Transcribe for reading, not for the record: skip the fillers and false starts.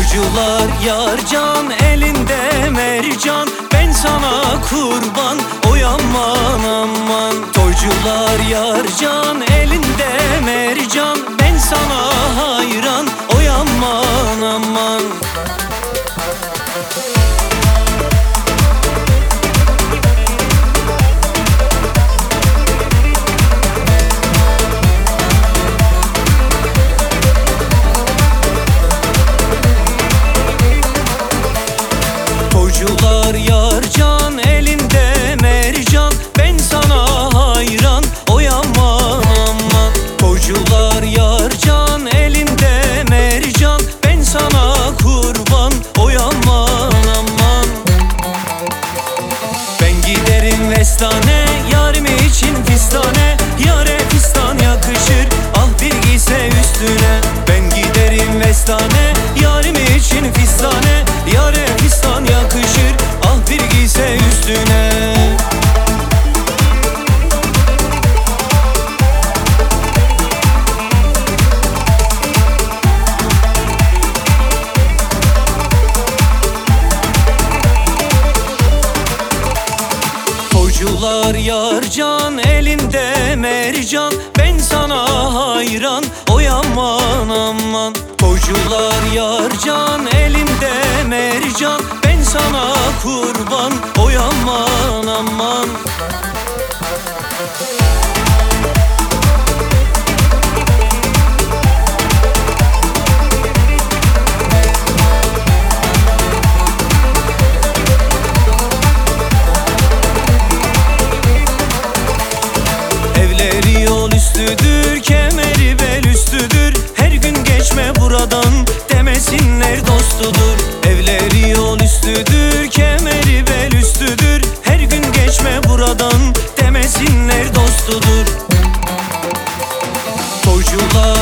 Toycular yar can, elinde mercan, ben sana kurban, oy aman aman. Toycular yar can, elinde mercan, ben sana hayran, oy aman aman. Toycular yar can, elinde mercan, ben sana hayran, oy aman aman. Toycular yar can, elinde mercan, ben sana kurban, oy aman aman. Ben giderim vestane, yarim için fistane, yare fistan yakışır, ah bir giyse üstüne. Ben giderim vestane, yarim için fistane, yare fistan yakışır, ah bir giyse üstüne. Toycular yar can, elinde mercan, ben sana hayran, oy aman aman. Toycular yar can, elinde mercan, ben sana kurban, oy aman aman. Evleri yol üstüdür, kemeri bel üstüdür, her gün geçme buradan demesinler dostudur. Evleri yol üstüdür, kemeri bel üstüdür, her gün geçme buradan demesinler dostudur. Toycular